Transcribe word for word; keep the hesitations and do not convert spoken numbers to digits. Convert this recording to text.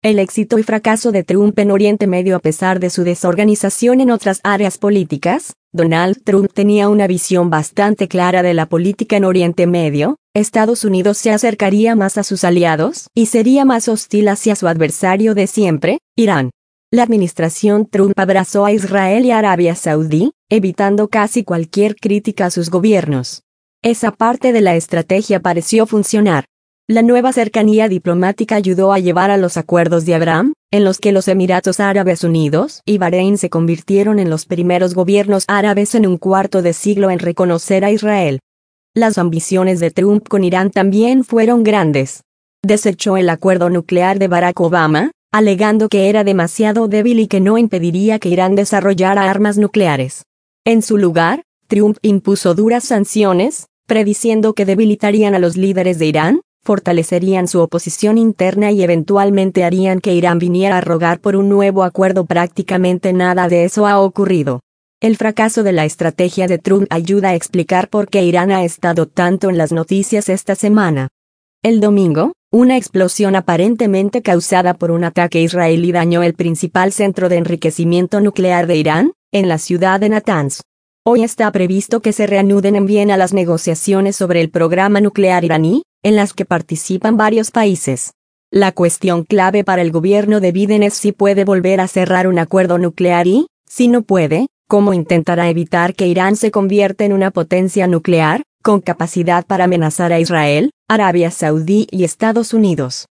El éxito y fracaso de Trump en Oriente Medio. A pesar de su desorganización en otras áreas políticas, Donald Trump tenía una visión bastante clara de la política en Oriente Medio. Estados Unidos se acercaría más a sus aliados y sería más hostil hacia su adversario de siempre, Irán. La administración Trump abrazó a Israel y a Arabia Saudí, evitando casi cualquier crítica a sus gobiernos. Esa parte de la estrategia pareció funcionar. La nueva cercanía diplomática ayudó a llevar a los acuerdos de Abraham, en los que los Emiratos Árabes Unidos y Bahrein se convirtieron en los primeros gobiernos árabes en un cuarto de siglo en reconocer a Israel. Las ambiciones de Trump con Irán también fueron grandes. Desechó el acuerdo nuclear de Barack Obama, alegando que era demasiado débil y que no impediría que Irán desarrollara armas nucleares. En su lugar, Trump impuso duras sanciones, prediciendo que debilitarían a los líderes de Irán, fortalecerían su oposición interna y eventualmente harían que Irán viniera a rogar por un nuevo acuerdo. Prácticamente nada de eso ha ocurrido. El fracaso de la estrategia de Trump ayuda a explicar por qué Irán ha estado tanto en las noticias esta semana. El domingo, una explosión aparentemente causada por un ataque israelí dañó el principal centro de enriquecimiento nuclear de Irán, en la ciudad de Natanz. Hoy está previsto que se reanuden en Viena las negociaciones sobre el programa nuclear iraní, en las que participan varios países. La cuestión clave para el gobierno de Biden es si puede volver a cerrar un acuerdo nuclear y, si no puede, cómo intentará evitar que Irán se convierta en una potencia nuclear, con capacidad para amenazar a Israel, Arabia Saudí y Estados Unidos.